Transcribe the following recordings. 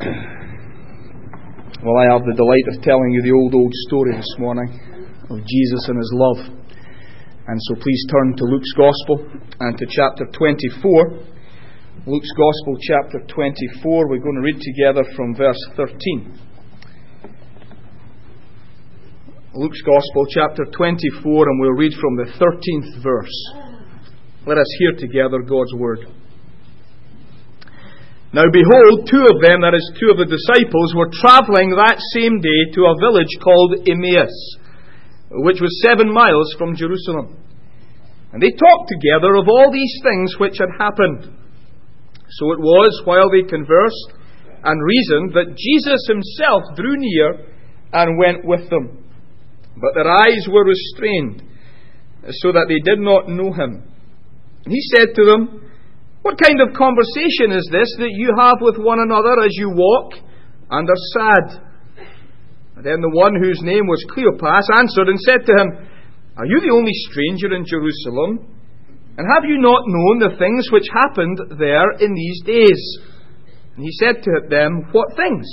Well, I have the delight of telling you the old story this morning of Jesus and His love. And so please turn to Luke's Gospel and to chapter 24. Luke's Gospel, chapter 24. We're going to read together from verse 13. Luke's Gospel, chapter 24, and we'll read from the 13th verse. Let us hear together God's Word. Now behold, two of them, that is, two of the disciples, were travelling that same day to a village called Emmaus, which was 7 miles from Jerusalem. And they talked together of all these things which had happened. So it was, while they conversed and reasoned, that Jesus Himself drew near and went with them. But their eyes were restrained, so that they did not know Him. And He said to them, "What kind of conversation is this that you have with one another as you walk and are sad?" And then the one whose name was Cleopas answered and said to him, "Are you the only stranger in Jerusalem? And have you not known the things which happened there in these days?" And He said to them, "What things?"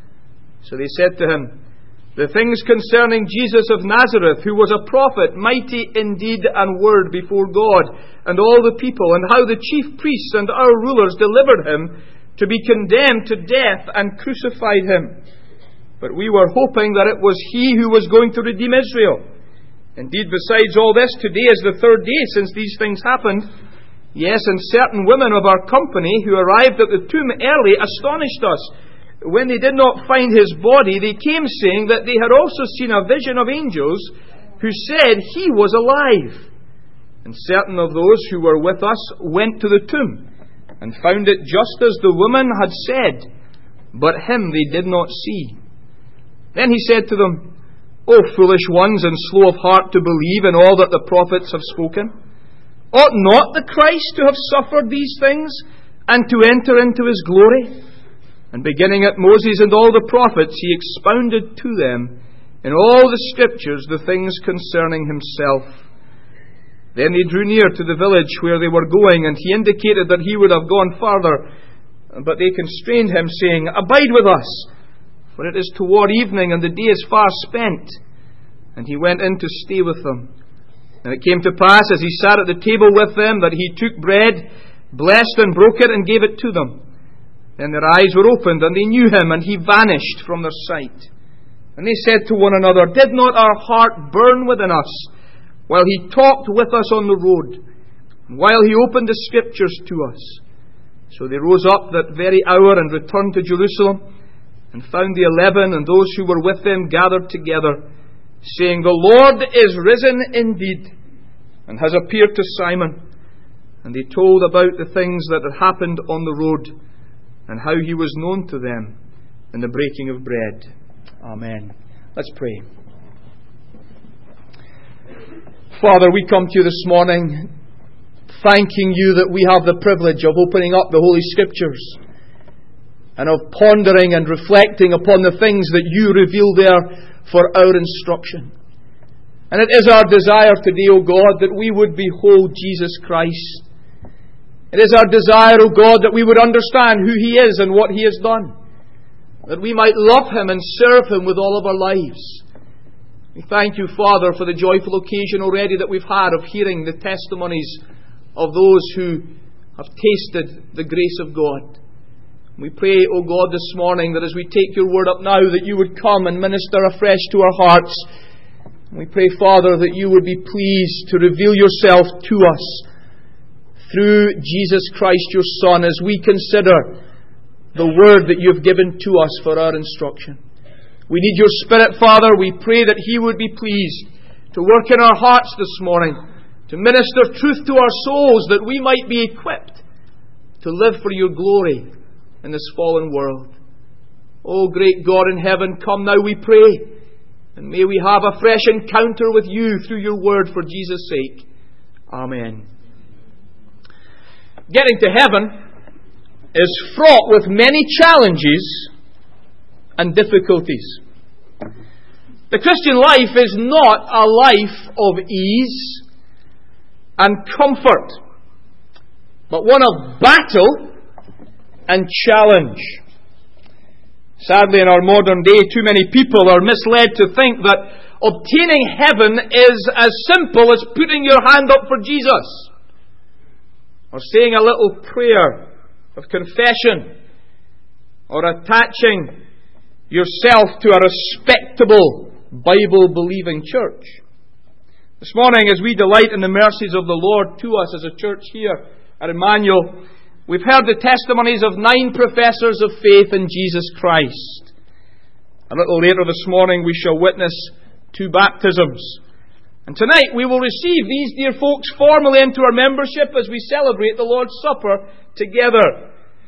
So they said to Him, "The things concerning Jesus of Nazareth, who was a prophet, mighty in deed and word before God and all the people, and how the chief priests and our rulers delivered Him to be condemned to death and crucified Him. But we were hoping that it was He who was going to redeem Israel. Indeed, besides all this, today is the 3rd day since these things happened. Yes, and certain women of our company who arrived at the tomb early astonished us. When they did not find His body, they came saying that they had also seen a vision of angels who said He was alive. And certain of those who were with us went to the tomb and found it just as the woman had said, but Him they did not see." Then He said to them, "O foolish ones and slow of heart to believe in all that the prophets have spoken. Ought not the Christ to have suffered these things and to enter into His glory?" And beginning at Moses and all the prophets, He expounded to them in all the Scriptures the things concerning Himself. Then they drew near to the village where they were going, and He indicated that He would have gone farther. But they constrained Him, saying, "Abide with us, for it is toward evening, and the day is far spent." And He went in to stay with them. And it came to pass, as He sat at the table with them, that He took bread, blessed and broke it, and gave it to them. Then their eyes were opened, and they knew Him, and He vanished from their sight. And they said to one another, "Did not our heart burn within us while He talked with us on the road, and while He opened the Scriptures to us?" So they rose up that very hour and returned to Jerusalem, and found the 11 and those who were with them gathered together, saying, "The Lord is risen indeed, and has appeared to Simon." And they told about the things that had happened on the road, and how He was known to them in the breaking of bread. Amen. Let's pray. Father, we come to You this morning thanking You that we have the privilege of opening up the Holy Scriptures and of pondering and reflecting upon the things that You reveal there for our instruction. And it is our desire today, O God, that we would behold Jesus Christ. It is our desire, O God, that we would understand who He is and what He has done, that we might love Him and serve Him with all of our lives. We thank You, Father, for the joyful occasion already that we've had of hearing the testimonies of those who have tasted the grace of God. We pray, O God, this morning that as we take Your word up now, that You would come and minister afresh to our hearts. We pray, Father, that You would be pleased to reveal Yourself to us through Jesus Christ, Your Son, as we consider the word that You've given to us for our instruction. We need Your Spirit, Father. We pray that He would be pleased to work in our hearts this morning, to minister truth to our souls, that we might be equipped to live for Your glory in this fallen world. O great God in heaven, come now, we pray, and may we have a fresh encounter with You through Your word for Jesus' sake. Amen. Getting to heaven is fraught with many challenges and difficulties. The Christian life is not a life of ease and comfort, but one of battle and challenge. Sadly, in our modern day, too many people are misled to think that obtaining heaven is as simple as putting your hand up for Jesus, or saying a little prayer of confession, or attaching yourself to a respectable Bible-believing church. This morning, as we delight in the mercies of the Lord to us as a church here at Emmanuel, we've heard the testimonies of 9 professors of faith in Jesus Christ. A little later this morning, we shall witness 2 baptisms. And tonight, we will receive these dear folks formally into our membership as we celebrate the Lord's Supper together.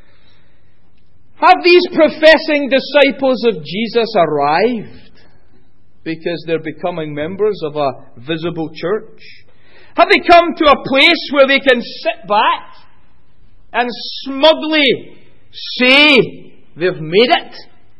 Have these professing disciples of Jesus arrived because they're becoming members of a visible church? Have they come to a place where they can sit back and smugly say they've made it?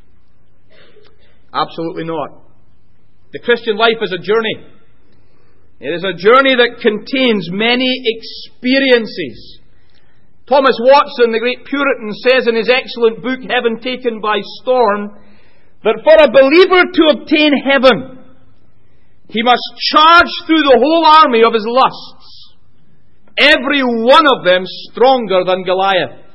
Absolutely not. The Christian life is a journey. It is a journey that contains many experiences. Thomas Watson, the great Puritan, says in his excellent book, Heaven Taken by Storm, that for a believer to obtain heaven, he must charge through the whole army of his lusts, every one of them stronger than Goliath.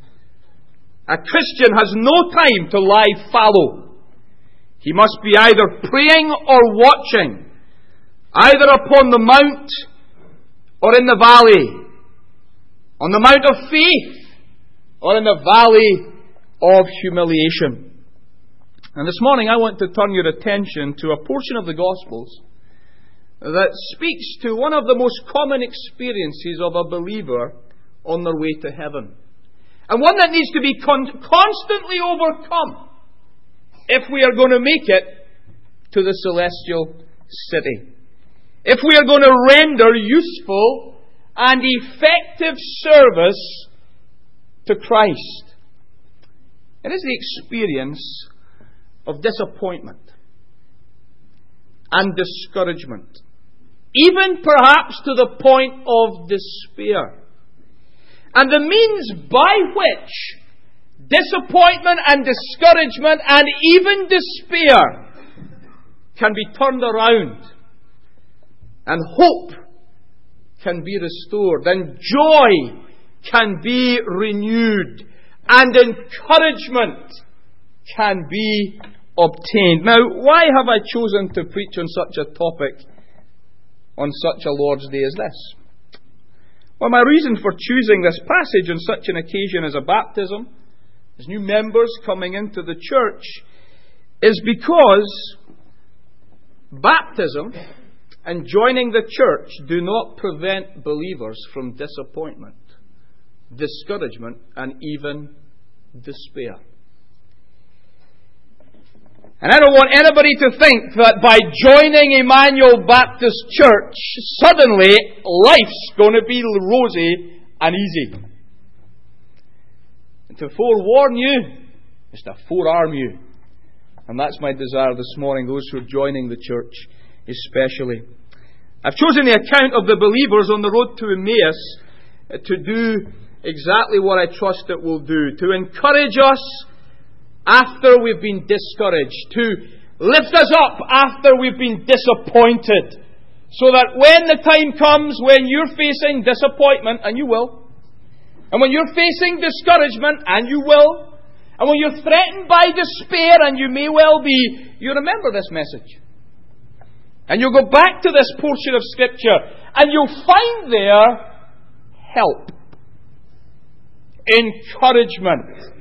A Christian has no time to lie fallow. He must be either praying or watching, either upon the mount or in the valley, on the mount of faith or in the valley of humiliation. And this morning I want to turn your attention to a portion of the Gospels that speaks to one of the most common experiences of a believer on their way to heaven. And one that needs to be constantly overcome if we are going to make it to the celestial city. If we are going to render useful and effective service to Christ. It is the experience of disappointment and discouragement, even perhaps to the point of despair. And the means by which disappointment and discouragement and even despair can be turned around and hope can be restored and joy can be renewed and encouragement can be obtained. Now, why have I chosen to preach on such a topic on such a Lord's Day as this? Well, my reason for choosing this passage on such an occasion as a baptism, as new members coming into the church, is because baptism and joining the church do not prevent believers from disappointment, discouragement, and even despair. And I don't want anybody to think that by joining Emmanuel Baptist Church, suddenly life's going to be rosy and easy. And to forewarn you is to forearm you. And that's my desire this morning, those who are joining the church especially. I've chosen the account of the believers on the road to Emmaus to do exactly what I trust it will do, to encourage us after we've been discouraged, to lift us up after we've been disappointed, so that when the time comes when you're facing disappointment, and you will, and when you're facing discouragement, and you will, and when you're threatened by despair, and you may well be, you remember this message. And you'll go back to this portion of Scripture, and you'll find there help, encouragement,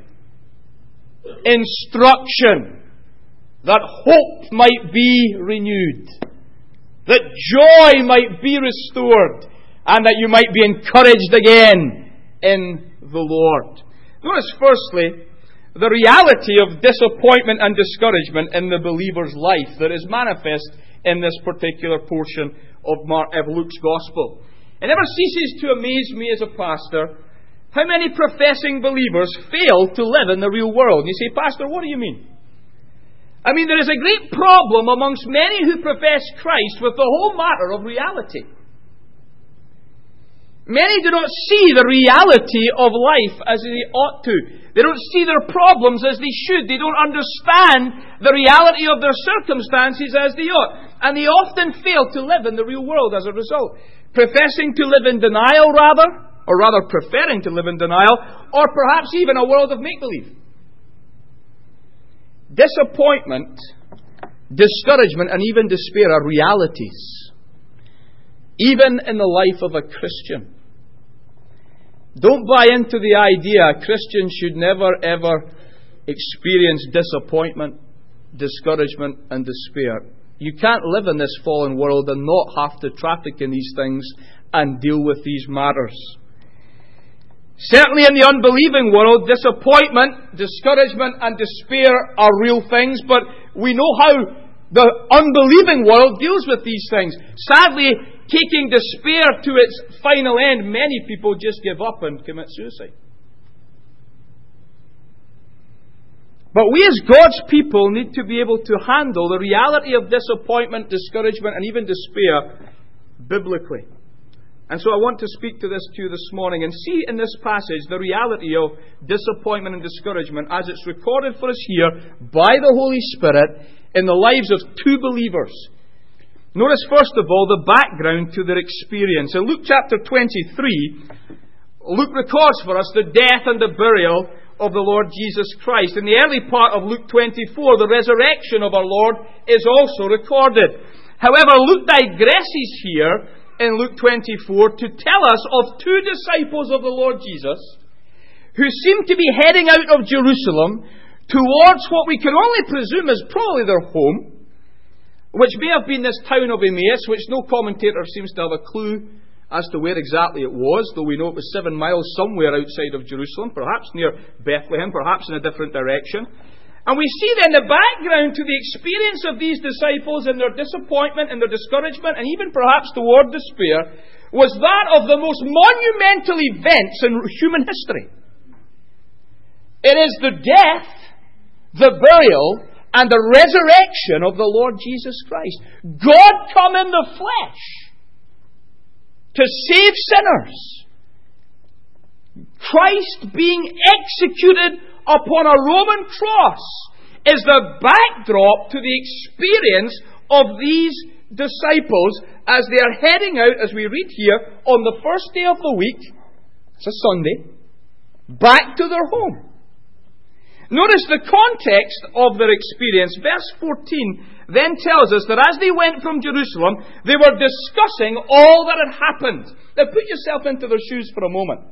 instruction, that hope might be renewed, that joy might be restored, and that you might be encouraged again in the Lord. Notice firstly the reality of disappointment and discouragement in the believer's life that is manifest in this particular portion of Luke's Gospel. It never ceases to amaze me as a pastor how many professing believers fail to live in the real world. And you say, Pastor, what do you mean? I mean, there is a great problem amongst many who profess Christ with the whole matter of reality. Many do not see the reality of life as they ought to. They don't see their problems as they should. They don't understand the reality of their circumstances as they ought. And they often fail to live in the real world as a result. Professing to live in denial, or rather preferring to live in denial, or perhaps even a world of make-believe. Disappointment, discouragement, and even despair are realities, even in the life of a Christian. Don't buy into the idea a Christian should never ever experience disappointment, discouragement, and despair. You can't live in this fallen world and not have to traffic in these things and deal with these matters. Certainly in the unbelieving world, disappointment, discouragement, and despair are real things, but we know how the unbelieving world deals with these things. Sadly, taking despair to its final end, many people just give up and commit suicide. But we as God's people need to be able to handle the reality of disappointment, discouragement, and even despair biblically. And so I want to speak to this to you this morning and see in this passage the reality of disappointment and discouragement as it's recorded for us here by the Holy Spirit in the lives of two believers. Notice first of all the background to their experience. In Luke chapter 23, Luke records for us the death and the burial of the Lord Jesus Christ. In the early part of Luke 24, the resurrection of our Lord is also recorded. However, Luke digresses here in Luke 24 to tell us of two disciples of the Lord Jesus who seem to be heading out of Jerusalem towards what we can only presume is probably their home, which may have been this town of Emmaus, which no commentator seems to have a clue as to where exactly it was, though we know it was 7 miles somewhere outside of Jerusalem, perhaps near Bethlehem, perhaps in a different direction. And we see then the background to the experience of these disciples and their disappointment and their discouragement and even perhaps toward despair was that of the most monumental events in human history. It is the death, the burial, and the resurrection of the Lord Jesus Christ. God come in the flesh to save sinners. Christ being executed upon a Roman cross is the backdrop to the experience of these disciples as they are heading out, as we read here, on the first day of the week, it's a Sunday, back to their home. Notice the context of their experience. Verse 14 then tells us that as they went from Jerusalem, they were discussing all that had happened. Now put yourself into their shoes for a moment.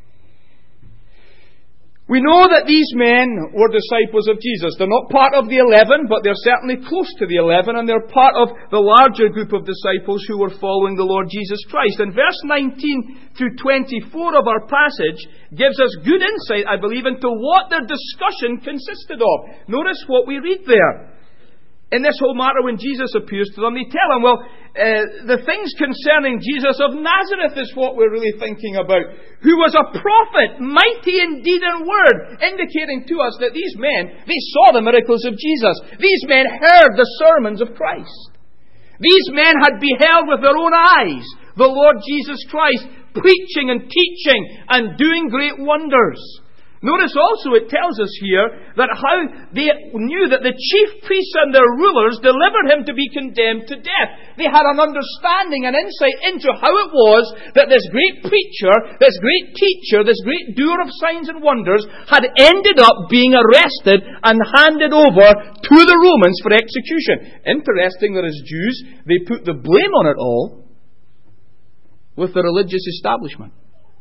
We know that these men were disciples of Jesus. They're not part of the 11, but they're certainly close to the 11, and they're part of the larger group of disciples who were following the Lord Jesus Christ. And verse 19 through 24 of our passage gives us good insight, I believe, into what their discussion consisted of. Notice what we read there. In this whole matter, when Jesus appears to them, they tell him, the things concerning Jesus of Nazareth is what we're really thinking about, who was a prophet, mighty in deed and word, indicating to us that these men, they saw the miracles of Jesus. These men heard the sermons of Christ. These men had beheld with their own eyes the Lord Jesus Christ preaching and teaching and doing great wonders. Notice also it tells us here that how they knew that the chief priests and their rulers delivered him to be condemned to death. They had an understanding and insight into how it was that this great preacher, this great teacher, this great doer of signs and wonders had ended up being arrested and handed over to the Romans for execution. Interesting that as Jews, they put the blame on it all with the religious establishment.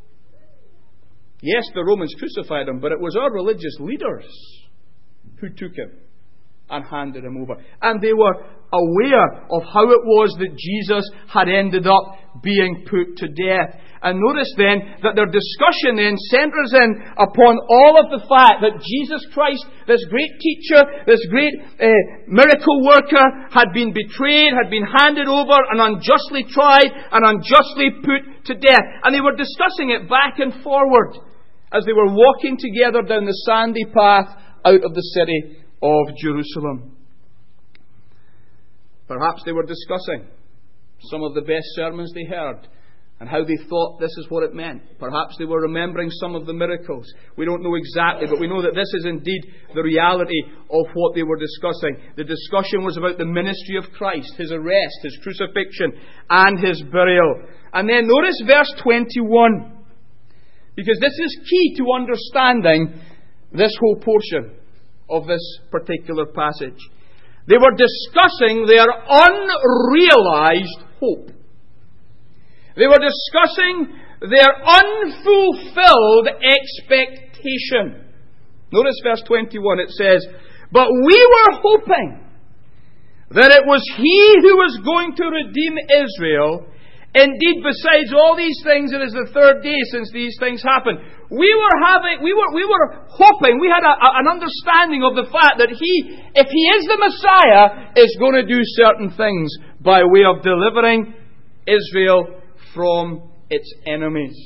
Yes, the Romans crucified him, but it was our religious leaders who took him and handed him over. And they were aware of how it was that Jesus had ended up being put to death. And notice then that their discussion then centers in upon all of the fact that Jesus Christ, this great teacher, this great miracle worker, had been betrayed, had been handed over and unjustly tried and unjustly put to death. And they were discussing it back and forward as they were walking together down the sandy path out of the city of Jerusalem. Perhaps they were discussing some of the best sermons they heard and how they thought this is what it meant. Perhaps they were remembering some of the miracles. We don't know exactly, but we know that this is indeed the reality of what they were discussing. The discussion was about the ministry of Christ, His arrest, His crucifixion, and His burial. And then notice verse 21, because this is key to understanding this whole portion of this particular passage. They were discussing their unrealized hope. They were discussing their unfulfilled expectation. Notice verse 21, it says, "But we were hoping that it was He who was going to redeem Israel. Indeed, besides all these things, it is the third day since these things happened." We were hoping, we had an understanding of the fact that He, if He is the Messiah, is going to do certain things by way of delivering Israel from its enemies.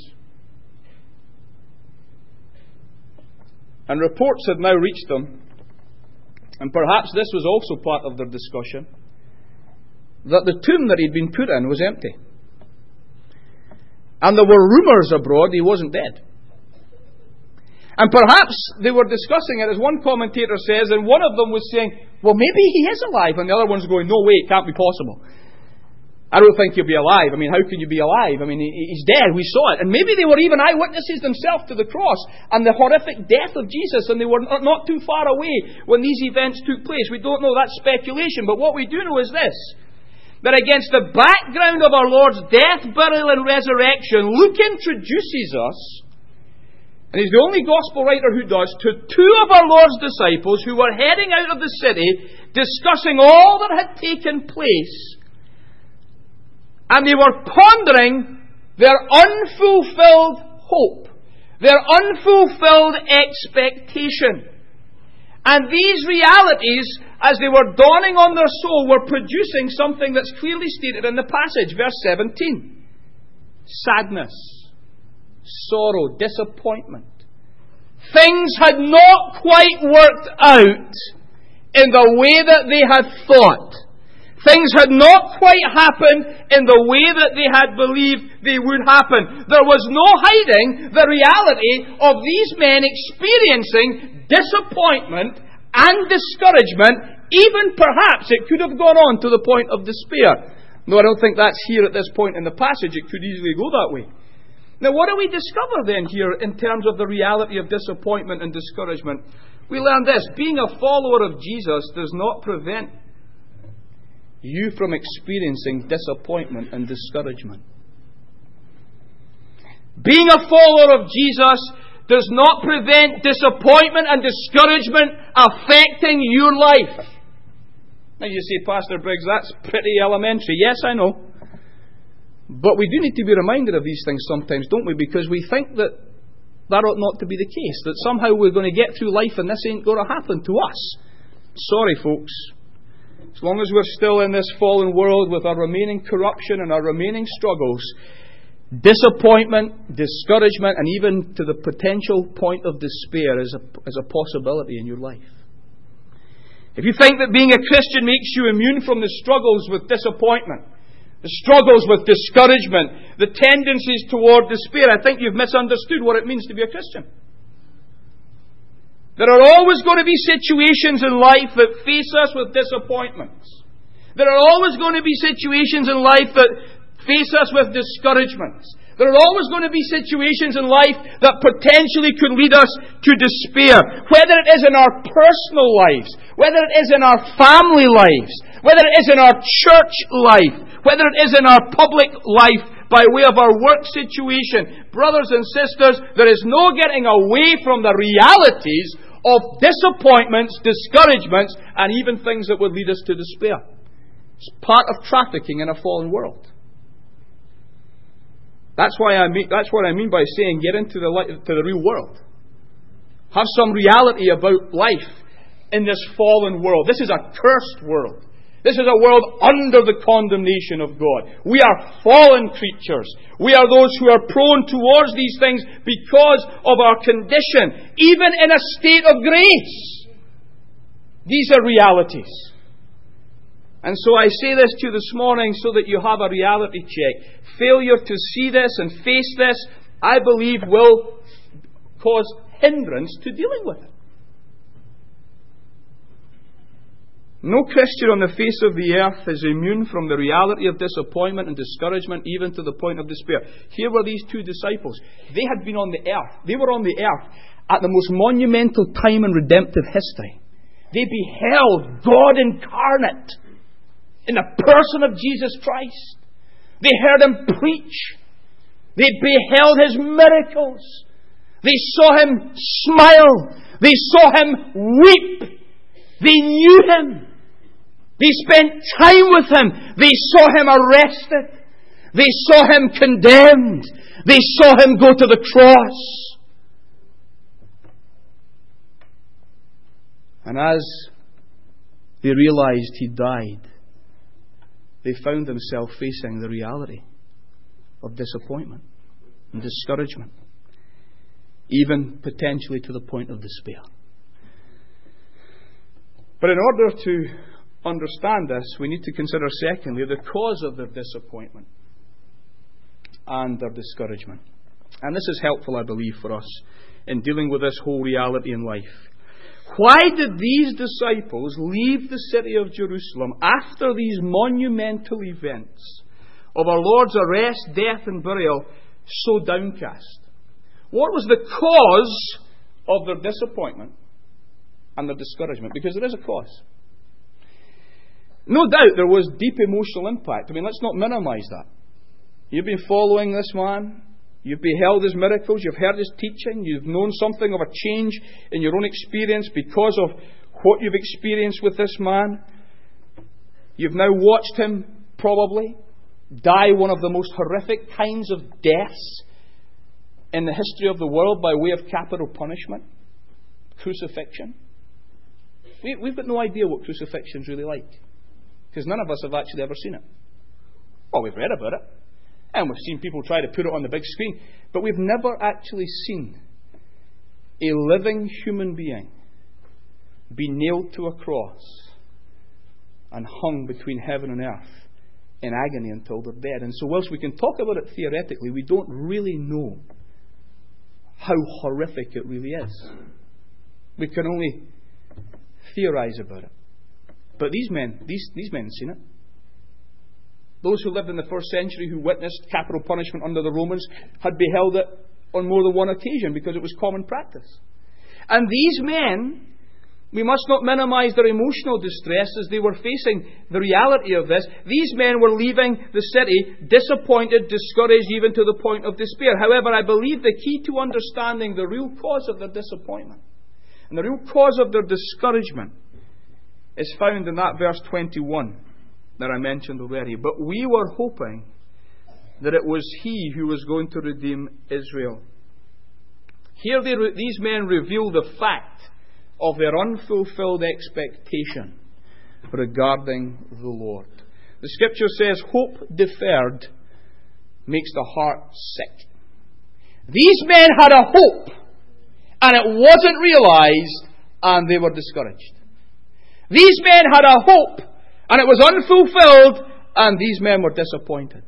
And reports had now reached them, and perhaps this was also part of their discussion, that the tomb that he'd been put in was empty. And there were rumours abroad he wasn't dead. And perhaps they were discussing it, as one commentator says, and one of them was saying, well, maybe he is alive, and the other one's going, no way, it can't be possible. I don't think he'll be alive. I mean, how can you be alive? I mean, he's dead. We saw it. And maybe they were even eyewitnesses themselves to the cross and the horrific death of Jesus, and they were not too far away when these events took place. We don't know. That's speculation. But what we do know is this, that against the background of our Lord's death, burial, and resurrection, Luke introduces us, and he's the only gospel writer who does, to two of our Lord's disciples who were heading out of the city, discussing all that had taken place. And they were pondering their unfulfilled hope, their unfulfilled expectation. And these realities, as they were dawning on their soul, were producing something that's clearly stated in the passage, verse 17. Sadness, sorrow, disappointment. Things had not quite worked out in the way that they had thought. Things had not quite happened in the way that they had believed they would happen. There was no hiding the reality of these men experiencing disappointment and discouragement. Even perhaps it could have gone on to the point of despair. No, I don't think that's here at this point in the passage. It could easily go that way. Now, what do we discover then here in terms of the reality of disappointment and discouragement? We learn this. Being a follower of Jesus does not prevent you from experiencing disappointment and discouragement. Being a follower of Jesus does not prevent disappointment and discouragement affecting your life. Now you say, Pastor Briggs, that's pretty elementary. Yes, I know. But we do need to be reminded of these things sometimes, don't we? Because we think that ought not to be the case. That somehow we're going to get through life and this ain't going to happen to us. Sorry, folks. As long as we're still in this fallen world with our remaining corruption and our remaining struggles, disappointment, discouragement, and even to the potential point of despair is a possibility in your life. If you think that being a Christian makes you immune from the struggles with disappointment, the struggles with discouragement, the tendencies toward despair, I think you've misunderstood what it means to be a Christian. There are always going to be situations in life that face us with disappointments. There are always going to be situations in life that face us with discouragements. There are always going to be situations in life that potentially could lead us to despair. Whether it is in our personal lives, whether it is in our family lives, whether it is in our church life, whether it is in our public life by way of our work situation. Brothers and sisters, there is no getting away from the realities of disappointments, discouragements, and even things that would lead us to despair. It's part of trafficking in a fallen world. That's what I mean by saying get into the real world. Have some reality about life in this fallen world. This is a cursed world. This is a world under the condemnation of God. We are fallen creatures. We are those who are prone towards these things because of our condition, even in a state of grace. These are realities. And so I say this to you this morning so that you have a reality check. Failure to see this and face this, I believe, will cause hindrance to dealing with it. No Christian on the face of the earth is immune from the reality of disappointment and discouragement, even to the point of despair. Here were these two disciples. They had been on the earth. They were on the earth at the most monumental time in redemptive history. They beheld God incarnate in the person of Jesus Christ. They heard Him preach. They beheld His miracles. They saw Him smile. They saw Him weep. They knew Him. They spent time with Him. They saw Him arrested. They saw Him condemned. They saw Him go to the cross. And as they realized He died, they found themselves facing the reality of disappointment and discouragement, even potentially to the point of despair. But in order to understand this, we need to consider, secondly, the cause of their disappointment and their discouragement. And this is helpful, I believe, for us in dealing with this whole reality in life. Why did these disciples leave the city of Jerusalem after these monumental events of our Lord's arrest, death, and burial so downcast? What was the cause of their disappointment and their discouragement? Because there is a cause. No doubt there was deep emotional impact. I mean, let's not minimize that. You've been following this man. You've beheld His miracles. You've heard His teaching. You've known something of a change in your own experience because of what you've experienced with this man. You've now watched Him probably die one of the most horrific kinds of deaths in the history of the world by way of capital punishment, crucifixion. We've got no idea what crucifixion's really like, because none of us have actually ever seen it. Well, we've read about it, and we've seen people try to put it on the big screen, but we've never actually seen a living human being be nailed to a cross and hung between heaven and earth in agony until they're dead. And so whilst we can talk about it theoretically, we don't really know how horrific it really is. We can only theorize about it. But these men had seen it. Those who lived in the first century who witnessed capital punishment under the Romans had beheld it on more than one occasion because it was common practice. And these men, we must not minimize their emotional distress as they were facing the reality of this. These men were leaving the city disappointed, discouraged, even to the point of despair. However, I believe the key to understanding the real cause of their disappointment and the real cause of their discouragement is found in that verse 21 that I mentioned already. But we were hoping that it was He who was going to redeem Israel. Here these men reveal the fact of their unfulfilled expectation regarding the Lord. The Scripture says, hope deferred makes the heart sick. These men had a hope, and it wasn't realized, and they were discouraged. These men had a hope, and it was unfulfilled, and these men were disappointed.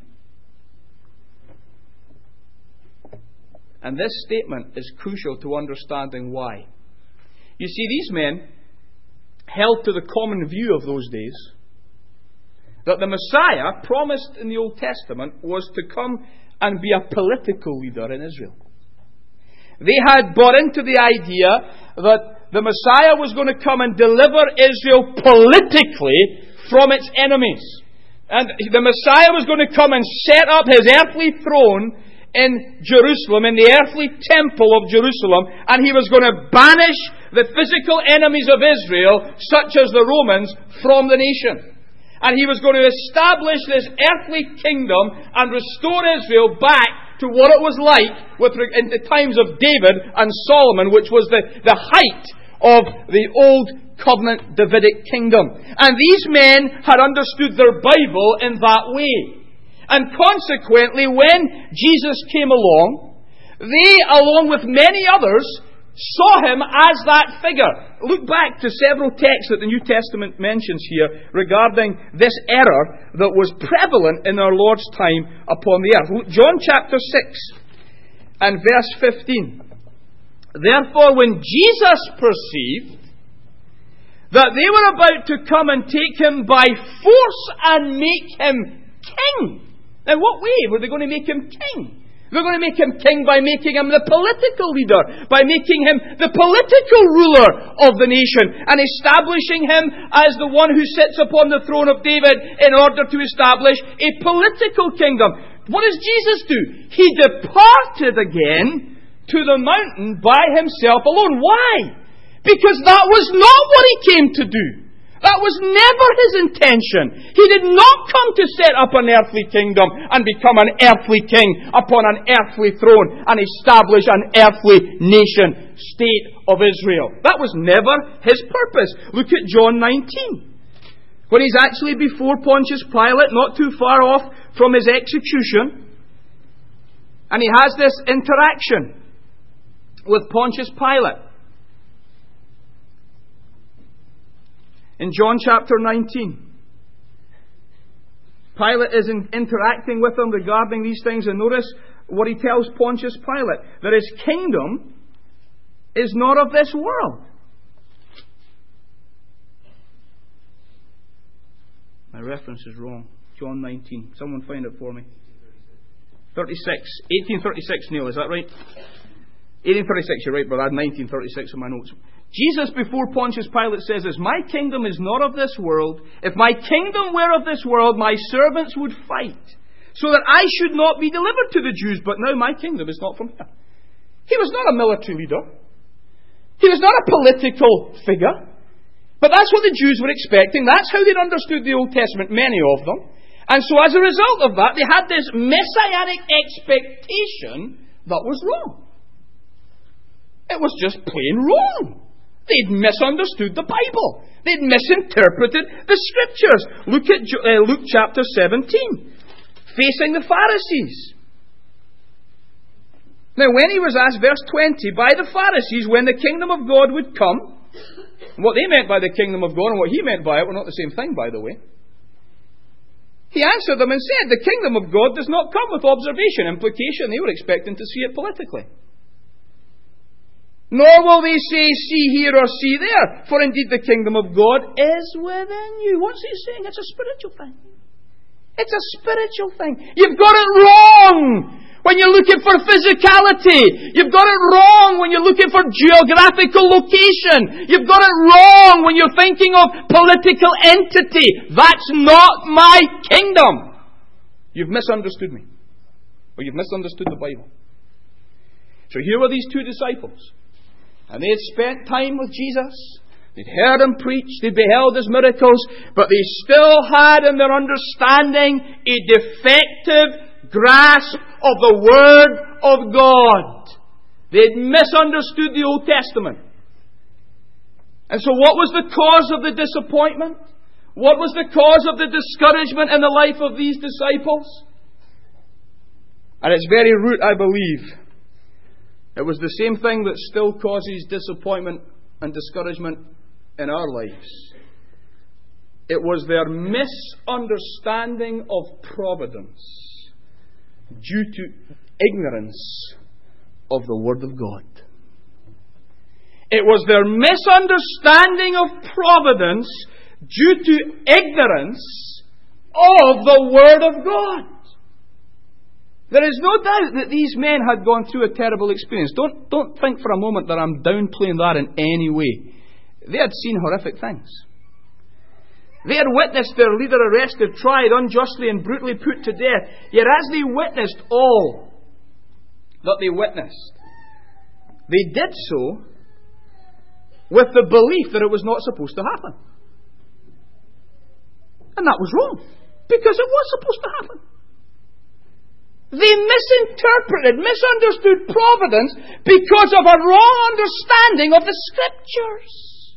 And this statement is crucial to understanding why. You see, these men held to the common view of those days that the Messiah promised in the Old Testament was to come and be a political leader in Israel. They had bought into the idea that the Messiah was going to come and deliver Israel politically from its enemies. And the Messiah was going to come and set up His earthly throne in Jerusalem, in the earthly temple of Jerusalem, and He was going to banish the physical enemies of Israel, such as the Romans, from the nation. And He was going to establish this earthly kingdom and restore Israel back to what it was like in the times of David and Solomon, which was the height of the Old Covenant Davidic kingdom. And these men had understood their Bible in that way. And consequently, when Jesus came along, they, along with many others, saw him as that figure. Look back to several texts that the New Testament mentions here regarding this error that was prevalent in our Lord's time upon the earth. John chapter 6 and verse 15. Therefore, when Jesus perceived that they were about to come and take him by force and make him king. Now, what way were they going to make him king? They're going to make him king by making him the political leader, by making him the political ruler of the nation, and establishing him as the one who sits upon the throne of David in order to establish a political kingdom. What does Jesus do? He departed again to the mountain by himself alone. Why? Because that was not what he came to do. That was never his intention. He did not come to set up an earthly kingdom and become an earthly king upon an earthly throne and establish an earthly nation state of Israel. That was never his purpose. Look at John 19. When he's actually before Pontius Pilate, not too far off from his execution, and he has this interaction with Pontius Pilate. In John chapter 19, Pilate is interacting with him regarding these things, and notice what he tells Pontius Pilate, that his kingdom is not of this world. My reference is wrong. John 19. Someone find it for me. 1836, Neil, is that right? 1836, you're right, but I had 1936 in my notes. Jesus, before Pontius Pilate, says this, my kingdom is not of this world. If my kingdom were of this world, my servants would fight, so that I should not be delivered to the Jews. But now my kingdom is not from here. He was not a military leader. He was not a political figure. But that's what the Jews were expecting. That's how they'd understood the Old Testament, many of them. And so as a result of that, they had this messianic expectation that was wrong. It was just plain wrong. They'd misunderstood the Bible. They'd misinterpreted the Scriptures. Look at Luke chapter 17. Facing the Pharisees. Now when he was asked, verse 20, by the Pharisees when the kingdom of God would come, what they meant by the kingdom of God and what he meant by it were not the same thing, by the way. He answered them and said, the kingdom of God does not come with observation. Implication, they were expecting to see it politically. Nor will they say, see here or see there. For indeed the kingdom of God is within you. What's he saying? It's a spiritual thing. It's a spiritual thing. You've got it wrong when you're looking for physicality. You've got it wrong when you're looking for geographical location. You've got it wrong when you're thinking of political entity. That's not my kingdom. You've misunderstood me. Or you've misunderstood the Bible. So here were these two disciples. And they had spent time with Jesus. They'd heard him preach. They'd beheld his miracles. But they still had in their understanding a defective grasp of the Word of God. They'd misunderstood the Old Testament. And so what was the cause of the disappointment? What was the cause of the discouragement in the life of these disciples? At its very root, I believe, it was the same thing that still causes disappointment and discouragement in our lives. It was their misunderstanding of providence due to ignorance of the Word of God. It was their misunderstanding of providence due to ignorance of the Word of God. There is no doubt that these men had gone through a terrible experience. Don't think for a moment that I'm downplaying that in any way. They had seen horrific things. They had witnessed their leader arrested, tried unjustly and brutally put to death. Yet as they witnessed all that they witnessed, they did so with the belief that it was not supposed to happen. And that was wrong, because it was supposed to happen. They misinterpreted, misunderstood providence because of a wrong understanding of the Scriptures.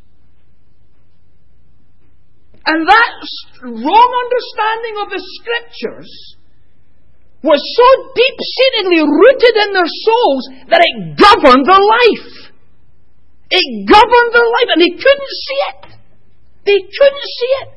And that wrong understanding of the Scriptures was so deep-seatedly rooted in their souls that it governed their life. It governed their life, and they couldn't see it. They couldn't see it.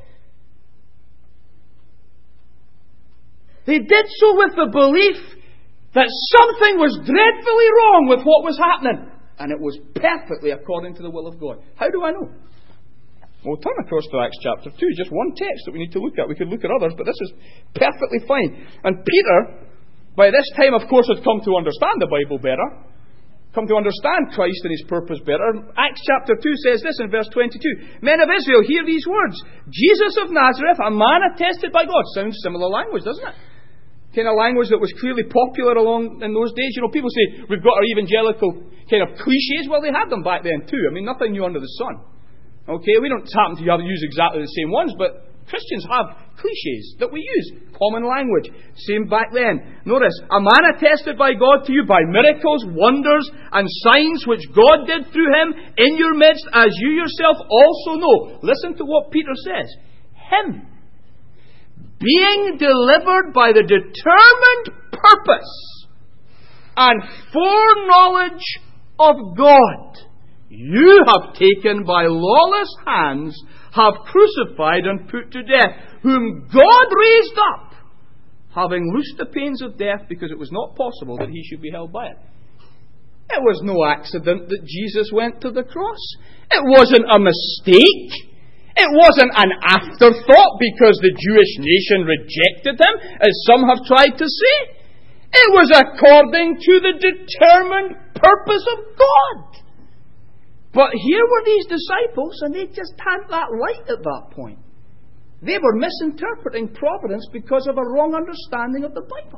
They did so with the belief that something was dreadfully wrong with what was happening, and it was perfectly according to the will of God. How do I know? Well, turn across to Acts chapter 2. Just one text that we need to look at. We could look at others, but this is perfectly fine. And Peter, by this time, of course, had come to understand the Bible better, come to understand Christ and His purpose better. Acts chapter 2 says this in verse 22. Men of Israel, hear these words. Jesus of Nazareth, a man attested by God. Sounds similar language, doesn't it? Kind of language that was clearly popular along in those days. You know, people say, we've got our evangelical kind of cliches. Well, they had them back then too. I mean, nothing new under the sun. Okay, we don't happen to use exactly the same ones, but Christians have cliches that we use. Common language. Same back then. Notice, a man attested by God to you by miracles, wonders, and signs which God did through him in your midst, as you yourself also know. Listen to what Peter says. Him, being delivered by the determined purpose and foreknowledge of God, you have taken by lawless hands, have crucified and put to death, whom God raised up, having loosed the pains of death, because it was not possible that He should be held by it. It was no accident that Jesus went to the cross. It wasn't a mistake. It wasn't an afterthought because the Jewish nation rejected Him, as some have tried to say. It was according to the determined purpose of God. But here were these disciples, and they just had that light at that point. They were misinterpreting providence because of a wrong understanding of the Bible.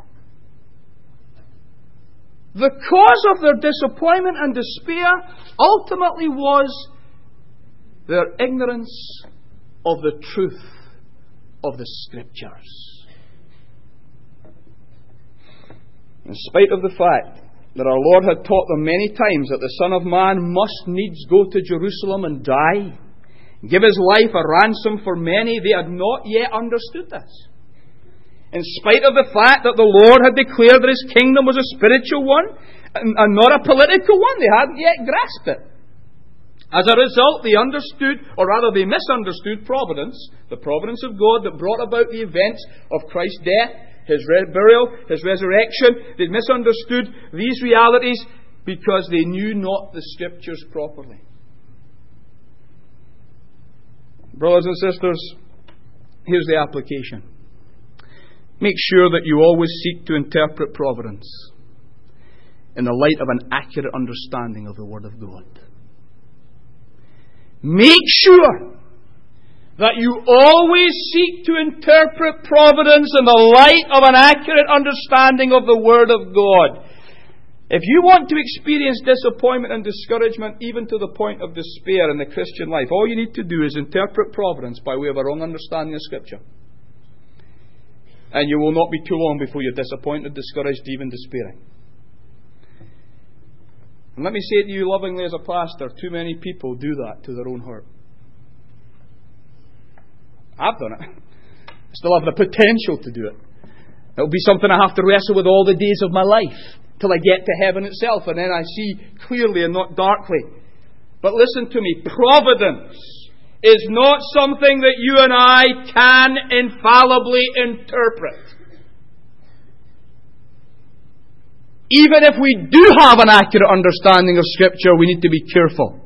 The cause of their disappointment and despair ultimately was their ignorance of the truth of the Scriptures. In spite of the fact that our Lord had taught them many times that the Son of Man must needs go to Jerusalem and die, give His life a ransom for many, they had not yet understood this. In spite of the fact that the Lord had declared that His kingdom was a spiritual one and not a political one, they hadn't yet grasped it. As a result, they understood, or rather they misunderstood providence, the providence of God that brought about the events of Christ's death, His burial, His resurrection. They misunderstood these realities because they knew not the Scriptures properly. Brothers and sisters, here's the application. Make sure that you always seek to interpret providence in the light of an accurate understanding of the Word of God. Make sure that you always seek to interpret providence in the light of an accurate understanding of the Word of God. If you want to experience disappointment and discouragement, even to the point of despair in the Christian life, all you need to do is interpret providence by way of a wrong understanding of Scripture. And you will not be too long before you're disappointed, discouraged, even despairing. And let me say to you lovingly as a pastor, too many people do that to their own hurt. I've done it. I still have the potential to do it. It'll be something I have to wrestle with all the days of my life till I get to heaven itself, and then I see clearly and not darkly. But listen to me, providence is not something that you and I can infallibly interpret. Even if we do have an accurate understanding of Scripture, we need to be careful.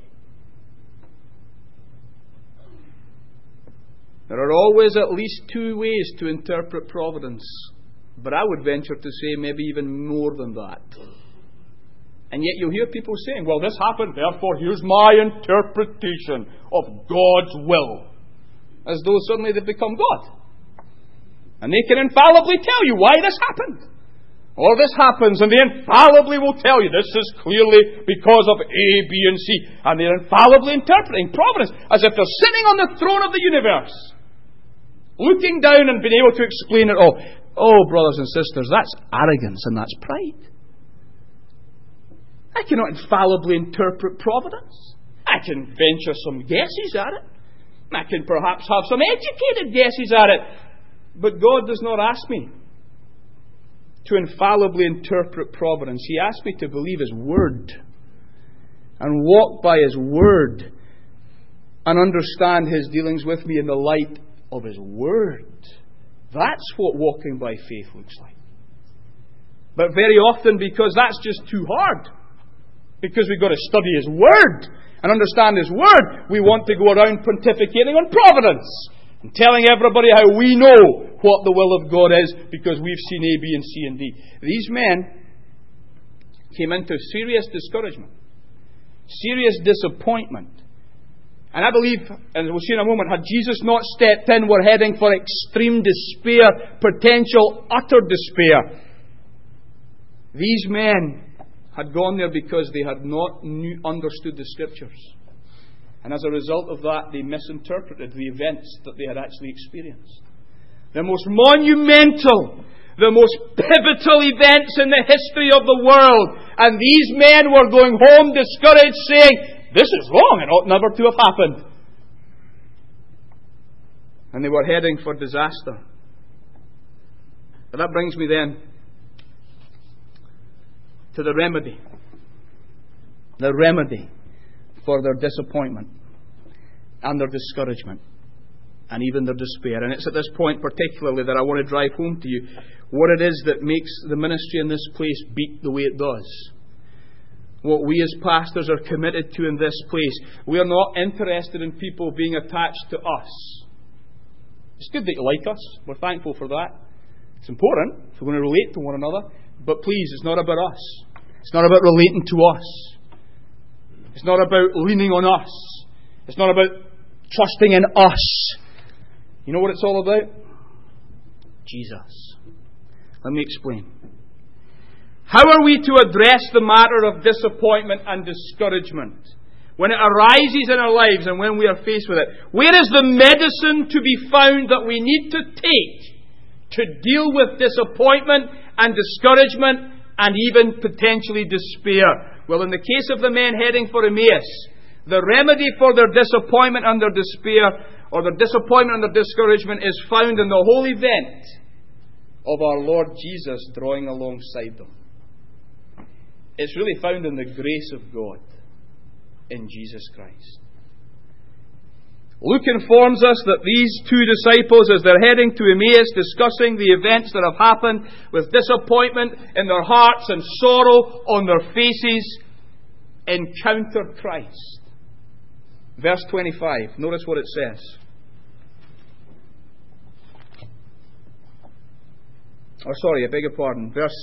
There are always at least two ways to interpret providence. But I would venture to say maybe even more than that. And yet you'll hear people saying, well, this happened, therefore here's my interpretation of God's will. As though suddenly they've become God. And they can infallibly tell you why this happened. Or this happens, and they infallibly will tell you this is clearly because of A, B, and C. And they're infallibly interpreting providence as if they're sitting on the throne of the universe, looking down and being able to explain it all. Oh, brothers and sisters, that's arrogance and that's pride. I cannot infallibly interpret providence. I can venture some guesses at it. I can perhaps have some educated guesses at it. But God does not ask me to infallibly interpret providence. He asks me to believe His Word and walk by His Word and understand His dealings with me in the light of His Word. That's what walking by faith looks like. But very often, because that's just too hard, because we've got to study His Word and understand His Word, we want to go around pontificating on providence and telling everybody how we know what the will of God is because we've seen A, B, and C, and D. These men came into serious discouragement, serious disappointment. And I believe, and we'll see in a moment, had Jesus not stepped in, we're heading for extreme despair, potential utter despair. These men had gone there because they had not understood the Scriptures. And as a result of that, they misinterpreted the events that they had actually experienced. The most monumental, the most pivotal events in the history of the world. And these men were going home discouraged, saying, this is wrong, it ought never to have happened. And they were heading for disaster. But that brings me then to the remedy. The remedy for their disappointment and their discouragement and even their despair. And it's at this point particularly that I want to drive home to you what it is that makes the ministry in this place beat the way it does. What we as pastors are committed to in this place. We are not interested in people being attached to us. It's good that you like us. We're thankful for that. It's important if we're going to relate to one another. But please, it's not about us. It's not about relating to us. It's not about leaning on us. It's not about trusting in us. You know what it's all about? Jesus. Let me explain. How are we to address the matter of disappointment and discouragement when it arises in our lives and when we are faced with it? Where is the medicine to be found that we need to take to deal with disappointment and discouragement and even potentially despair? Well, in the case of the men heading for Emmaus, the remedy for their disappointment and their despair, or their disappointment and their discouragement, is found in the whole event of our Lord Jesus drawing alongside them. It's really found in the grace of God in Jesus Christ. Luke informs us that these two disciples, as they're heading to Emmaus, discussing the events that have happened, with disappointment in their hearts and sorrow on their faces, encounter Christ. Verse 25. Notice what it says. I beg your pardon. Verse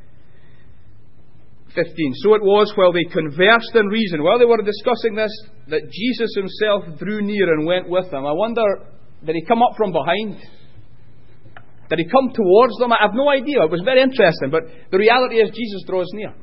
15. So it was while they conversed and reasoned, while they were discussing this, that Jesus Himself drew near and went with them. I wonder, did He come up from behind? Did He come towards them? I have no idea. It was very interesting. But the reality is Jesus draws near.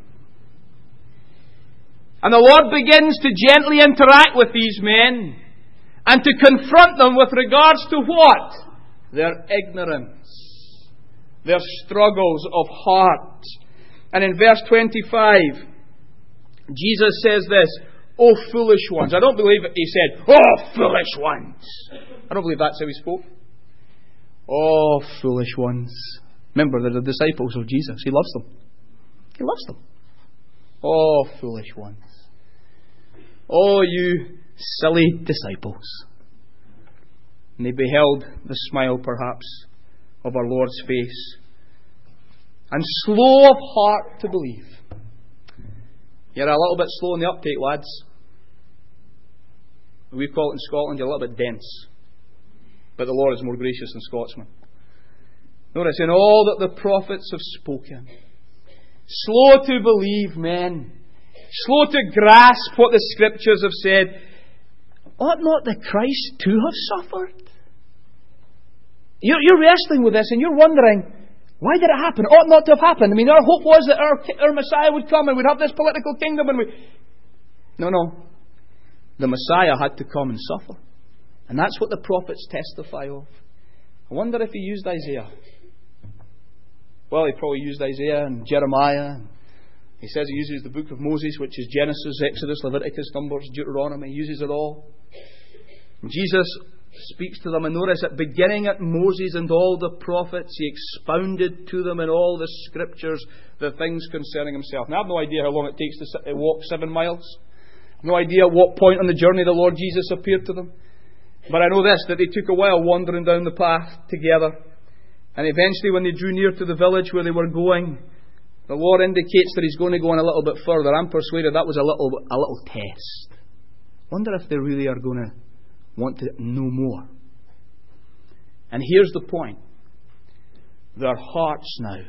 And the Lord begins to gently interact with these men and to confront them with regards to what? Their ignorance. Their struggles of heart. And in verse 25, Jesus says this, "O foolish ones." I don't believe He said, "Oh, foolish ones." I don't believe that's how He spoke. "Oh, foolish ones." Remember, they're the disciples of Jesus. He loves them. He loves them. "Oh, foolish ones. Oh, you silly disciples." And they beheld the smile, perhaps, of our Lord's face. And slow of heart to believe. You're a little bit slow in the uptake, lads. We call it in Scotland, you're a little bit dense. But the Lord is more gracious than Scotsmen. Notice, in all that the prophets have spoken, slow to believe, men, slow to grasp what the Scriptures have said, ought not the Christ too have suffered? You're wrestling with this and you're wondering, why did it happen? It ought not to have happened. I mean, our hope was that our Messiah would come and we'd have this political kingdom and we... No. The Messiah had to come and suffer. And that's what the prophets testify of. I wonder if He used Isaiah. Well, He probably used Isaiah and Jeremiah. He says He uses the book of Moses, which is Genesis, Exodus, Leviticus, Numbers, Deuteronomy. He uses it all. And Jesus speaks to them, and notice that beginning at Moses and all the prophets, He expounded to them in all the Scriptures the things concerning Himself. Now, I have no idea how long it takes to walk 7 miles. No idea at what point on the journey the Lord Jesus appeared to them. But I know this, that they took a while wandering down the path together. And eventually when they drew near to the village where they were going, the Lord indicates that He's going to go on a little bit further. I'm persuaded that was a little test. Wonder if they really are going to want to know more. And here's the point. Their hearts now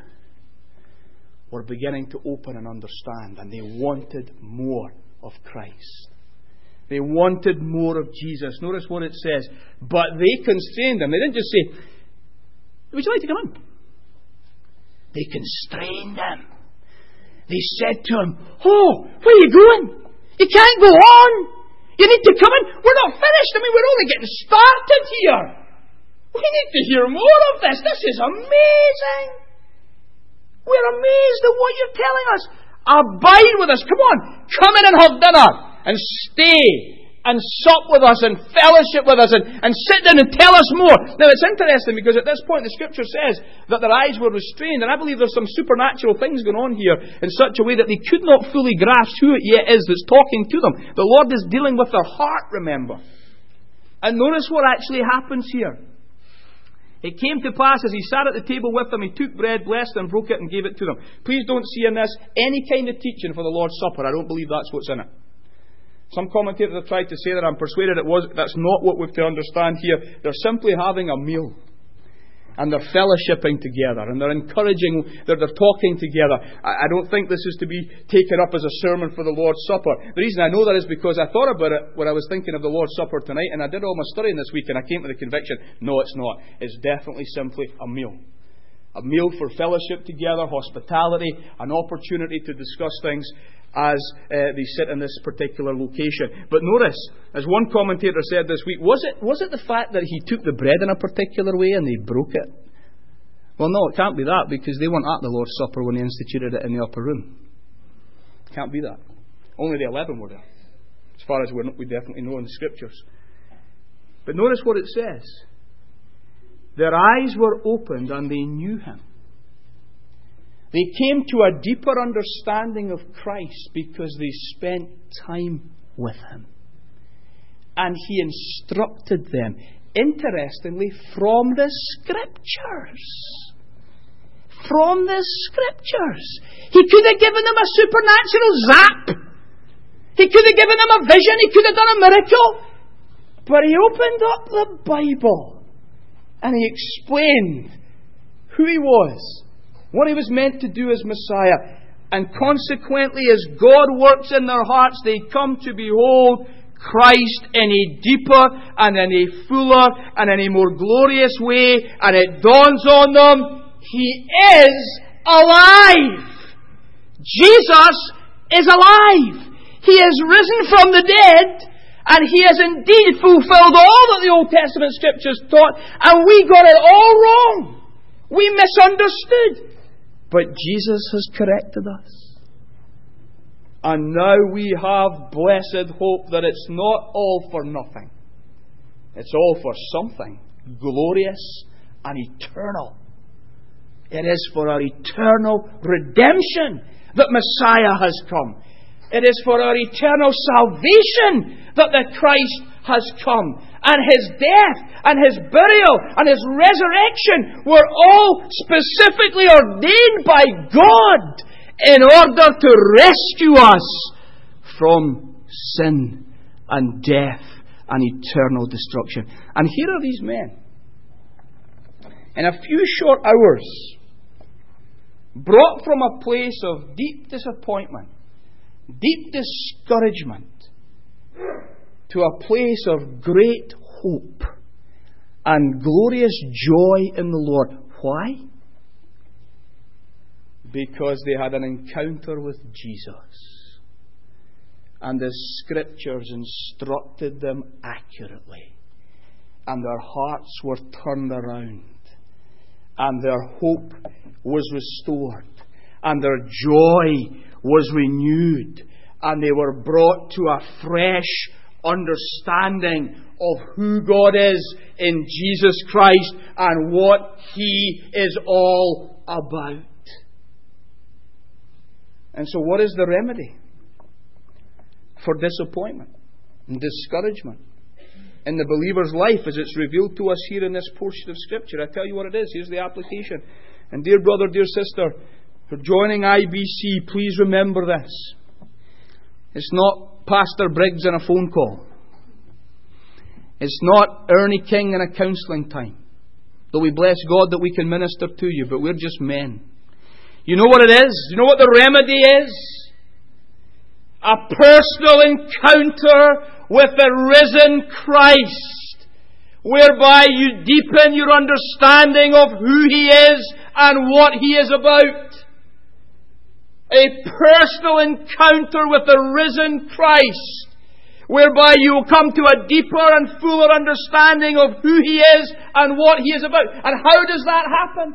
were beginning to open and understand, and they wanted more of Christ. They wanted more of Jesus. Notice what it says. But they constrained Him. They didn't just say, would you like to come in? They constrained Him. They said to Him, oh, where are you going? You can't go on. You need to come in. We're not finished. We're only getting started here. We need to hear more of this. This is amazing. We're amazed at what you're telling us. Abide with us. Come on. Come in and have dinner. And stay. And sup with us. And fellowship with us. And sit down and tell us more. Now it's interesting because at this point the Scripture says that their eyes were restrained. And I believe there's some supernatural things going on here in such a way that they could not fully grasp who it yet is that's talking to them. The Lord is dealing with their heart, remember. And notice what actually happens here. It came to pass as He sat at the table with them, He took bread, blessed and broke it and gave it to them. Please don't see in this any kind of teaching for the Lord's Supper. I don't believe that's what's in it. Some commentators have tried to say that. I'm persuaded that's not what we're to understand here. They're simply having a meal. And they're fellowshipping together. And they're encouraging, they're talking together. I don't think this is to be taken up as a sermon for the Lord's Supper. The reason I know that is because I thought about it when I was thinking of the Lord's Supper tonight. And I did all my studying this week and I came to the conviction, no, it's not. It's definitely simply a meal. A meal for fellowship together, hospitality, an opportunity to discuss things as they sit in this particular location. But notice, as one commentator said this week, was it the fact that He took the bread in a particular way and they broke it? Well, no, it can't be that, because they weren't at the Lord's Supper when He instituted it in the upper room. It can't be that. Only the 11 were there, as far as we definitely know in the Scriptures. But notice what it says. Their eyes were opened and they knew Him. They came to a deeper understanding of Christ because they spent time with Him. And He instructed them, interestingly, from the Scriptures. From the Scriptures. He could have given them a supernatural zap. He could have given them a vision. He could have done a miracle. But He opened up the Bible and He explained who He was, what He was meant to do as Messiah. And consequently, as God works in their hearts, they come to behold Christ in a deeper and in a fuller and in a more glorious way. And it dawns on them, He is alive. Jesus is alive. He is risen from the dead. And He has indeed fulfilled all that the Old Testament Scriptures taught. And we got it all wrong. We misunderstood. But Jesus has corrected us. And now we have blessed hope that it's not all for nothing. It's all for something glorious and eternal. It is for our eternal redemption that Messiah has come. It is for our eternal salvation that the Christ has come. And His death and His burial and His resurrection were all specifically ordained by God in order to rescue us from sin and death and eternal destruction. And here are these men, in a few short hours, brought from a place of deep disappointment, deep discouragement, to a place of great hope and glorious joy in the Lord. Why? Because they had an encounter with Jesus. And the Scriptures instructed them accurately. And their hearts were turned around. And their hope was restored. And their joy was renewed. And they were brought to a fresh understanding of who God is in Jesus Christ and what He is all about. And so what is the remedy? for disappointment and discouragement in the believer's life as it's revealed to us here in this portion of Scripture. I tell you what it is. Here's the application. And dear brother, dear sister, for joining IBC, please remember this. It's not Pastor Briggs and a phone call. It's not Ernie King and a counselling time. Though we bless God that we can minister to you, but we're just men. You know what it is? You know what the remedy is? A personal encounter with the risen Christ, whereby you deepen your understanding of who He is and what He is about. A personal encounter with the risen Christ, whereby you will come to a deeper and fuller understanding of who He is and what He is about. And how does that happen?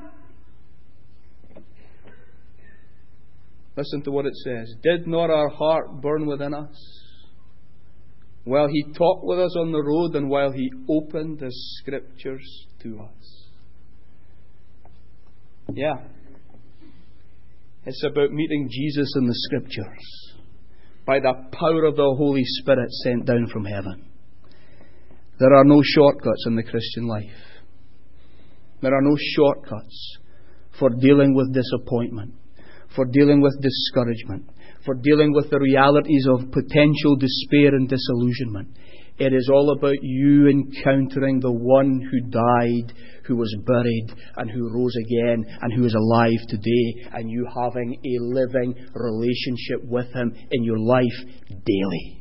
Listen to what it says. Did not our heart burn within us while He talked with us on the road and while He opened the Scriptures to us? Yeah. It's about meeting Jesus in the Scriptures by the power of the Holy Spirit sent down from heaven. There are no shortcuts in the Christian life. There are no shortcuts for dealing with disappointment, for dealing with discouragement, for dealing with the realities of potential despair and disillusionment. It is all about you encountering the one who died, who was buried, and who rose again, and who is alive today, and you having a living relationship with Him in your life daily.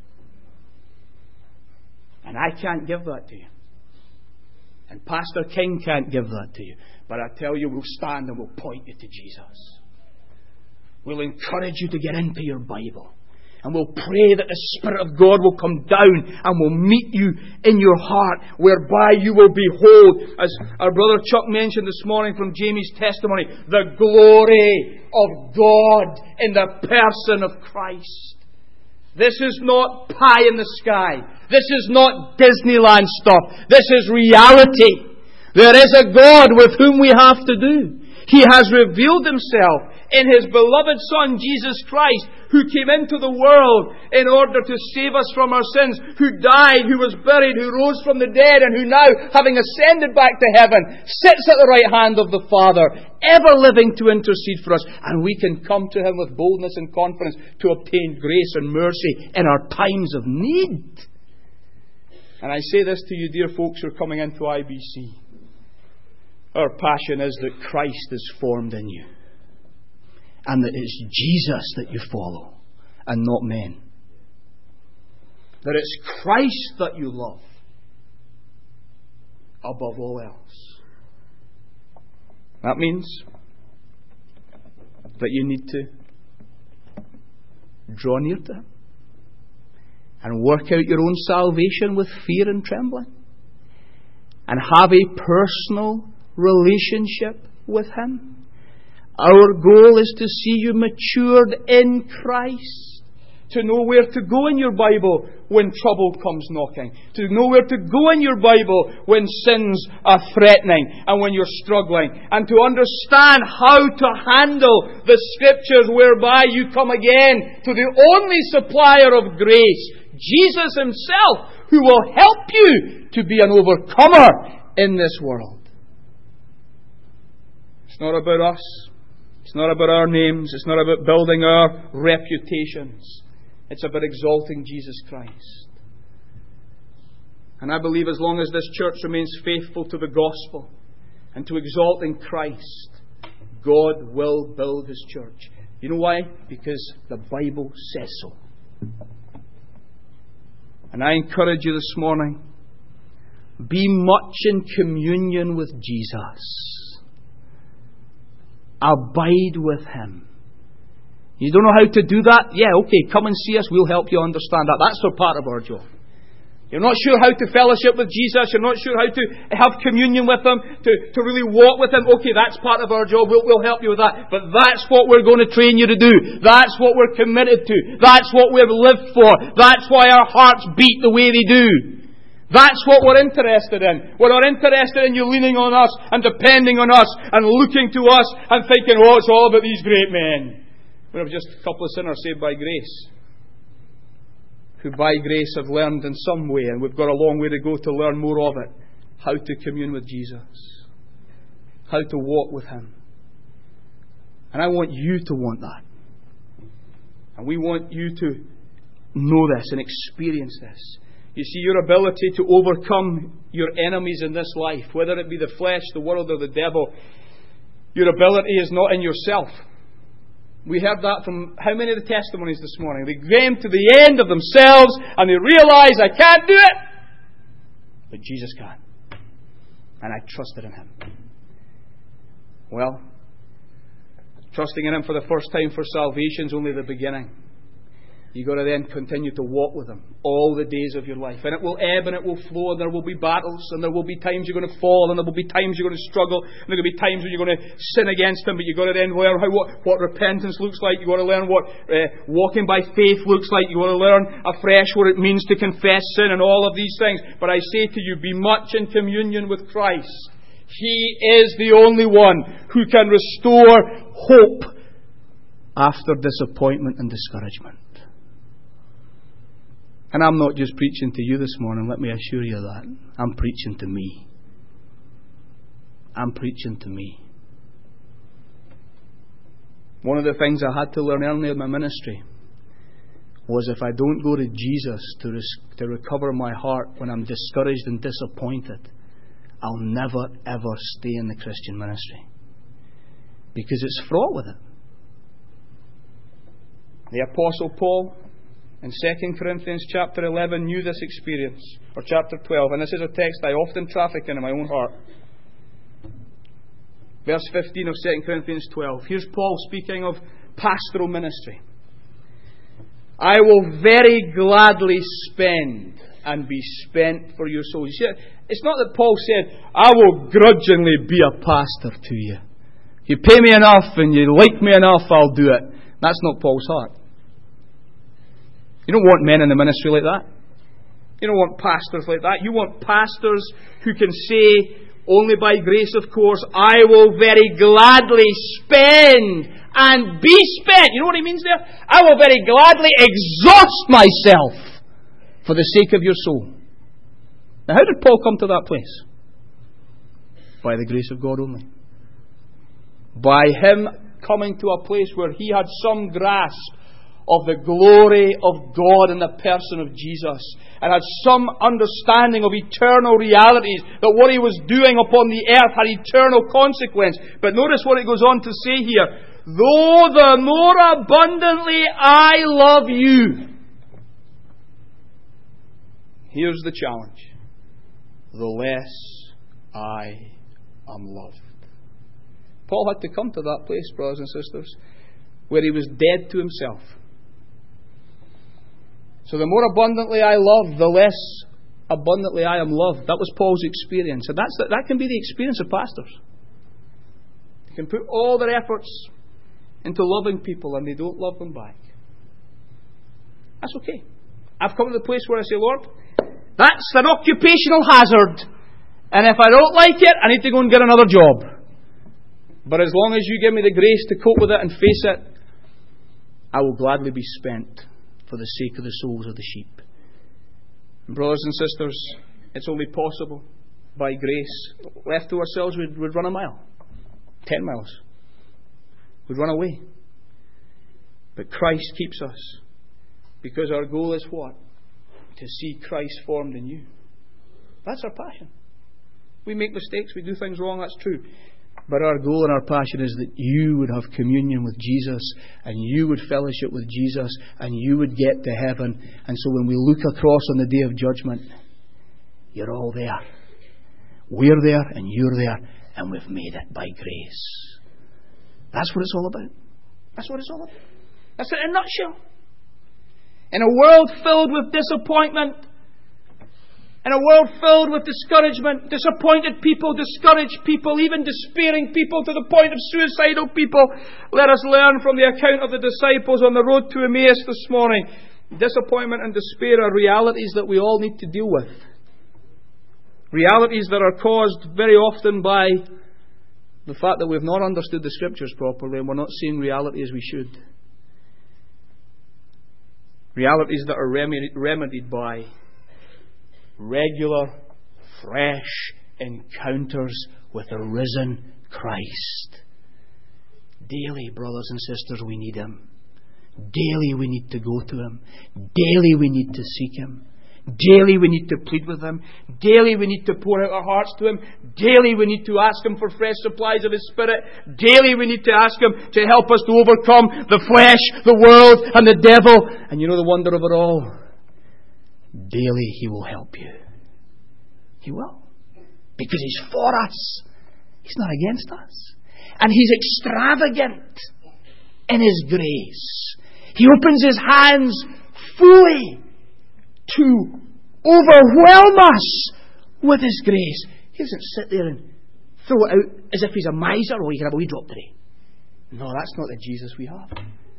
And I can't give that to you. And Pastor King can't give that to you. But I tell you, we'll stand and we'll point you to Jesus. We'll encourage you to get into your Bible. And we'll pray that the Spirit of God will come down and will meet you in your heart, whereby you will behold, as our brother Chuck mentioned this morning from Jamie's testimony, the glory of God in the person of Christ. This is not pie in the sky. This is not Disneyland stuff. This is reality. There is a God with whom we have to do. He has revealed Himself in His beloved Son, Jesus Christ, who came into the world in order to save us from our sins, who died, who was buried, who rose from the dead, and who now, having ascended back to heaven, sits at the right hand of the Father, ever living to intercede for us. And we can come to Him with boldness and confidence to obtain grace and mercy in our times of need. And I say this to you, dear folks who are coming into IBC. Our passion is that Christ is formed in you. And that it's Jesus that you follow, and not men. That it's Christ that you love above all else. That means that you need to draw near to Him and work out your own salvation with fear and trembling, and have a personal relationship with Him. Our goal is to see you matured in Christ, to know where to go in your Bible when trouble comes knocking, to know where to go in your Bible when sins are threatening and when you're struggling, and to understand how to handle the Scriptures whereby you come again to the only supplier of grace, Jesus Himself, who will help you to be an overcomer in this world. It's not about us. It's not about our names. It's not about building our reputations. It's about exalting Jesus Christ. And I believe as long as this church remains faithful to the gospel and to exalting Christ, God will build His church. You know why? Because the Bible says so. And I encourage you this morning, be much in communion with Jesus. Abide with Him. You don't know how to do that? Yeah, okay, come and see us. We'll help you understand that. That's part of our job. You're not sure how to fellowship with Jesus. You're not sure how to have communion with Him, to really walk with Him. Okay, that's part of our job. We'll help you with that. But that's what we're going to train you to do. That's what we're committed to. That's what we've lived for. That's why our hearts beat the way they do. That's what we're interested in. We're not interested in you leaning on us and depending on us and looking to us and thinking, oh, it's all about these great men. We're just a couple of sinners saved by grace. who by grace have learned in some way, and we've got a long way to go to learn more of it, how to commune with Jesus, how to walk with Him. And I want you to want that. And we want you to know this and experience this. You see, your ability to overcome your enemies in this life, whether it be the flesh, the world, or the devil, your ability is not in yourself. We heard that from how many of the testimonies this morning? They came to the end of themselves and they realized, I can't do it, but Jesus can. And I trusted in Him. Well, trusting in Him for the first time for salvation is only the beginning. You've got to then continue to walk with Him all the days of your life. And it will ebb and it will flow, and there will be battles, and there will be times you're going to fall, and there will be times you're going to struggle, and there will be times when you're going to sin against Him, but you've got to then learn what repentance looks like. You've got to learn what walking by faith looks like. You've got to learn afresh what it means to confess sin and all of these things. But I say to you, be much in communion with Christ. He is the only one who can restore hope after disappointment and discouragement. And I'm not just preaching to you this morning, let me assure you that. I'm preaching to me. I'm preaching to me. One of the things I had to learn early in my ministry was if I don't go to Jesus to recover my heart when I'm discouraged and disappointed, I'll never ever stay in the Christian ministry. Because it's fraught with it. The Apostle Paul in 2 Corinthians chapter 11 knew this experience, or chapter 12, and this is a text I often traffic in my own heart. Verse 15 of 2 Corinthians 12. Here's Paul speaking of pastoral ministry. I will very gladly spend and be spent for your souls. You see, it's not that Paul said, I will grudgingly be a pastor to you. You pay me enough and you like me enough, I'll do it. That's not Paul's heart. You don't want men in the ministry like that. You don't want pastors like that. You want pastors who can say, only by grace, of course, I will very gladly spend and be spent. You know what he means there? I will very gladly exhaust myself for the sake of your soul. Now, how did Paul come to that place? By the grace of God only. By him coming to a place where he had some grasp of the glory of God in the person of Jesus, and had some understanding of eternal realities, that what he was doing upon the earth had eternal consequence. But notice what it goes on to say here. Though the more abundantly I love you. Here's the challenge. The less I am loved. Paul had to come to that place, brothers and sisters, where he was dead to himself. So the more abundantly I love, the less abundantly I am loved. That was Paul's experience. And that can be the experience of pastors. They can put all their efforts into loving people and they don't love them back. That's okay. I've come to the place where I say, Lord, that's an occupational hazard. And if I don't like it, I need to go and get another job. But as long as you give me the grace to cope with it and face it, I will gladly be spent for the sake of the souls of the sheep. And brothers and sisters, it's only possible by grace. Left to ourselves, we'd run a mile, 10 miles. We'd run away. But Christ keeps us, because our goal is what? To see Christ formed in you. That's our passion. We make mistakes, we do things wrong, that's true. But our goal and our passion is that you would have communion with Jesus, and you would fellowship with Jesus, and you would get to heaven. And so when we look across on the day of judgment, you're all there. We're there and you're there, and we've made it by grace. That's what it's all about. That's what it's all about. That's it in a nutshell. In a world filled with disappointment, in a world filled with discouragement, disappointed people, discouraged people, even despairing people to the point of suicidal people, let us learn from the account of the disciples on the road to Emmaus this morning. Disappointment and despair are realities that we all need to deal with. Realities that are caused very often by the fact that we've not understood the Scriptures properly and we're not seeing reality as we should. Realities that are remedied by regular, fresh encounters with the risen Christ. Daily, brothers and sisters, we need Him. Daily we need to go to Him. Daily we need to seek Him. Daily we need to plead with Him. Daily we need to pour out our hearts to Him. Daily we need to ask Him for fresh supplies of His Spirit. Daily we need to ask Him to help us to overcome the flesh, the world, and the devil. And you know the wonder of it all? Daily He will help you. He will. Because He's for us. He's not against us. And He's extravagant in His grace. He opens His hands fully to overwhelm us with His grace. He doesn't sit there and throw it out as if He's a miser. Oh, you can have a wee drop today. No, that's not the Jesus we have.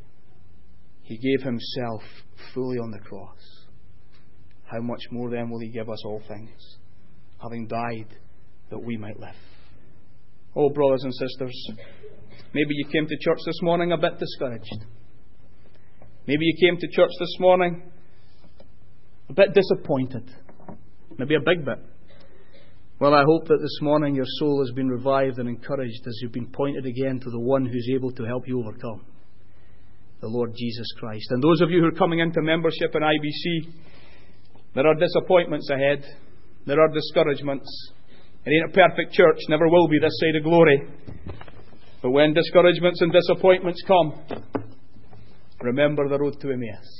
He gave Himself fully on the cross. How much more then will He give us all things, having died that we might live? Oh, brothers and sisters, maybe you came to church this morning a bit discouraged. Maybe you came to church this morning a bit disappointed. Maybe a big bit. Well, I hope that this morning your soul has been revived and encouraged as you've been pointed again to the one who's able to help you overcome, the Lord Jesus Christ. And those of you who are coming into membership in IBC, there are disappointments ahead. There are discouragements. It ain't a perfect church, never will be this side of glory. But when discouragements and disappointments come, remember the road to Emmaus.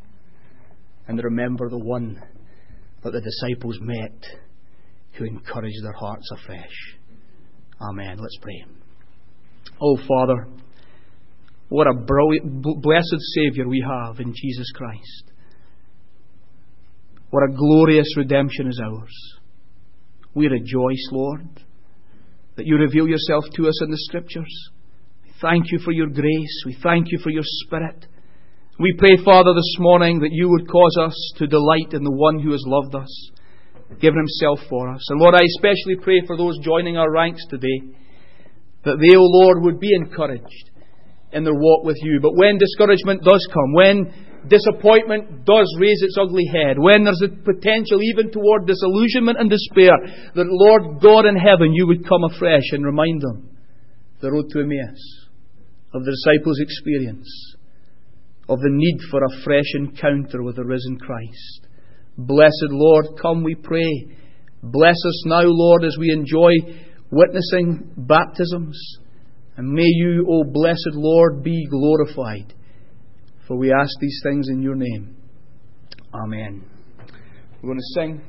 And remember the one that the disciples met who encouraged their hearts afresh. Amen. Let's pray. Oh, Father, what a blessed Saviour we have in Jesus Christ. What a glorious redemption is ours. We rejoice, Lord, that You reveal Yourself to us in the Scriptures. We thank You for Your grace. We thank You for Your Spirit. We pray, Father, this morning that You would cause us to delight in the one who has loved us, given Himself for us. And Lord, I especially pray for those joining our ranks today, that they, O Lord, would be encouraged in their walk with You. But when discouragement does come, when disappointment does raise its ugly head, when there's a potential even toward disillusionment and despair, that Lord God in heaven, You would come afresh and remind them the road to Emmaus, of the disciples' experience, of the need for a fresh encounter with the risen Christ. Blessed Lord, come we pray. Bless us now, Lord, as we enjoy witnessing baptisms. And may You, O blessed Lord, be glorified. For we ask these things in Your name. Amen. We're going to sing.